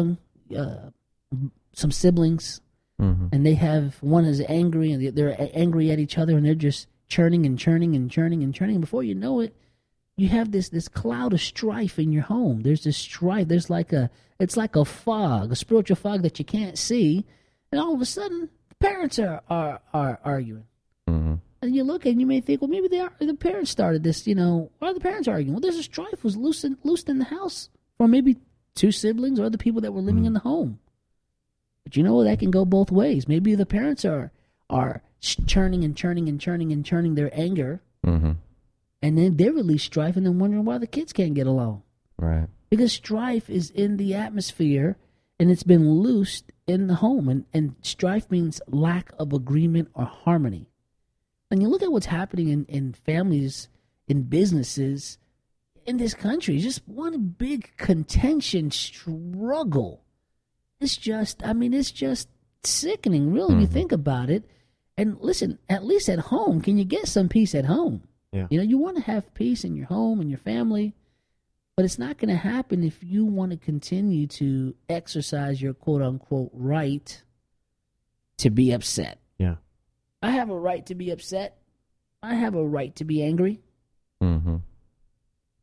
some siblings, Mm-hmm. and they have one is angry, and they're angry at each other, and they're just churning and churning and churning and churning. Before you know it, you have this cloud of strife in your home. There's this strife. There's it's like a fog, a spiritual fog that you can't see, and all of a sudden, the parents are arguing. Mm-hmm. And you look and you may think, well, maybe the parents started this. Why are the parents arguing? Well, there's a strife was loosed in the house from maybe two siblings or other people that were living in the home. But that can go both ways. Maybe the parents are churning and churning and churning and churning their anger, Mm-hmm. and then they release strife, and then wondering why the kids can't get along. Right. Because strife is in the atmosphere, and it's been loosed in the home. And strife means lack of agreement or harmony. And you look at what's happening in families, in businesses, in this country, it's just one big contention struggle. It's just sickening, really, when you think about it. And listen, at least at home, can you get some peace at home? Yeah. You want to have peace in your home and your family, but it's not going to happen if you want to continue to exercise your quote-unquote right to be upset. Yeah. I have a right to be upset. I have a right to be angry. Mm-hmm.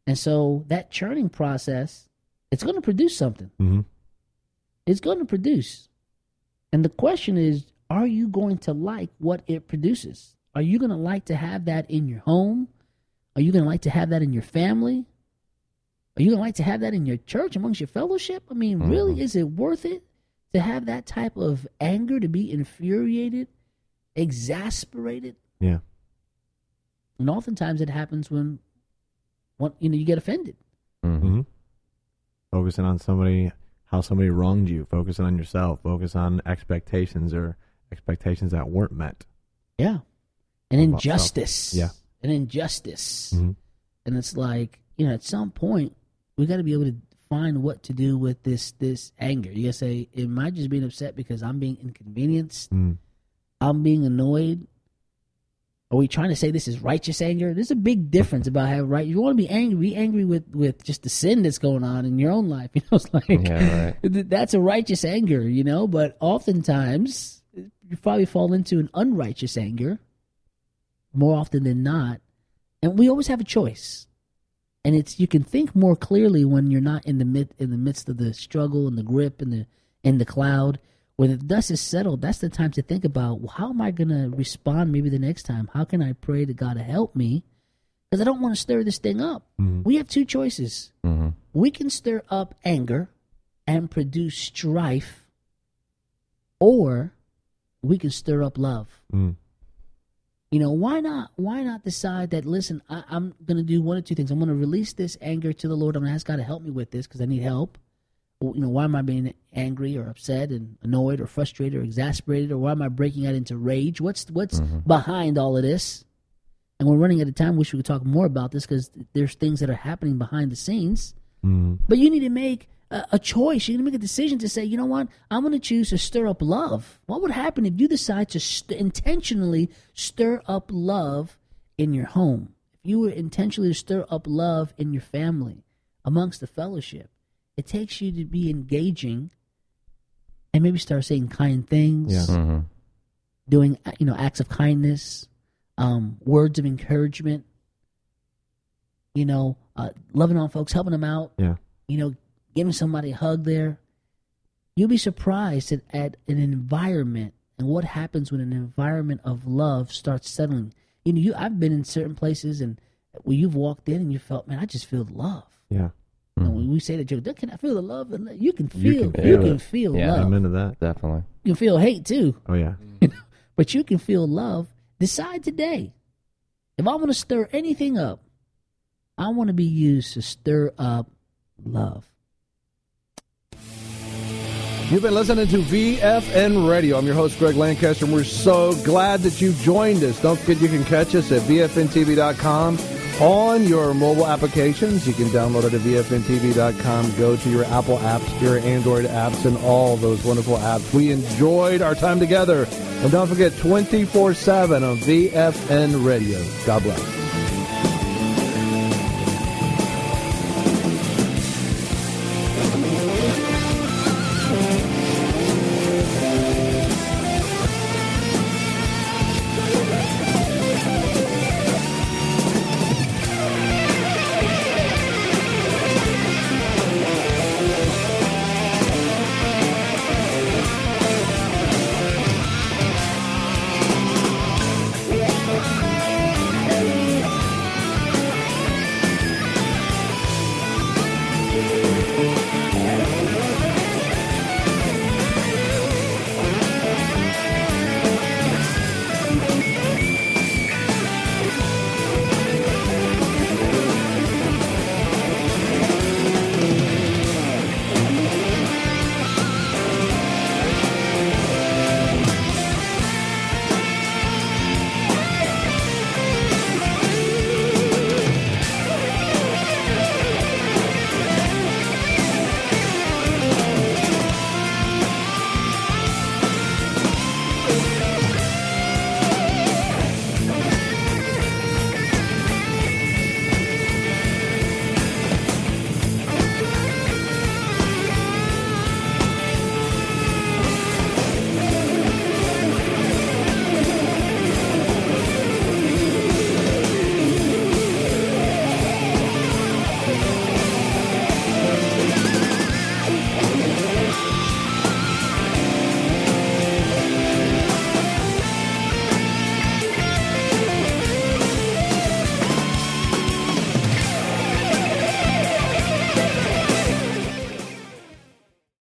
And so that churning process, it's going to produce something. Mm-hmm. It's going to produce. And the question is, are you going to like what it produces? Are you going to like to have that in your home? Are you going to like to have that in your family? Are you going to like to have that in your church, amongst your fellowship? I mean, really, is it worth it to have that type of anger, to be infuriated, exasperated? Yeah. And oftentimes it happens when you get offended. Mm-hmm. Focusing on somebody, how somebody wronged you, focusing on yourself, focus on expectations or expectations that weren't met. Yeah. An injustice. Yeah. An injustice. Mm-hmm. And it's like, at some point, we got to be able to find what to do with this anger. You got to say, am I just being upset because I'm being inconvenienced? I'm being annoyed? Are we trying to say this is righteous anger? There's a big difference about how you want to be angry with just the sin that's going on in your own life. It's like, that's a righteous anger, but oftentimes you probably fall into an unrighteous anger more often than not. And we always have a choice. And you can think more clearly when you're not in the midst of the struggle and the grip and the cloud. When the dust is settled, that's the time to think about, well, how am I going to respond maybe the next time? How can I pray to God to help me? Because I don't want to stir this thing up. Mm-hmm. We have two choices. Mm-hmm. We can stir up anger and produce strife, or we can stir up love. Mm. Why not decide that, listen, I'm going to do one of two things. I'm going to release this anger to the Lord. I'm going to ask God to help me with this because I need help. Why am I being angry or upset and annoyed or frustrated or exasperated, or why am I breaking out into rage? What's behind all of this? And we're running out of time. Wish we could talk more about this because there's things that are happening behind the scenes. But you need to make a choice. You need to make a decision to say, you know what? I'm going to choose to stir up love. What would happen if you decide to intentionally stir up love in your home? If you were intentionally to stir up love in your family, amongst the fellowship, it takes you to be engaging and maybe start saying kind things, doing acts of kindness, words of encouragement, loving on folks, helping them out, giving somebody a hug there. You'll be surprised at an environment and what happens when an environment of love starts settling. I've been in certain places and where you've walked in and you felt, man, I just feel love. Yeah. And when we say that joke, can I feel the love? You can feel love. I'm into that, definitely. You can feel hate too. Oh yeah. But you can feel love. Decide today. If I want to stir anything up, I want to be used to stir up love. You've been listening to VFN Radio. I'm your host, Greg Lancaster, and we're so glad that you joined us. Don't forget you can catch us at VFNTV.com on your mobile applications. You can download it at VFNTV.com. Go to your Apple apps, your Android apps, and all those wonderful apps. We enjoyed our time together. And don't forget, 24/7 on VFN Radio. God bless.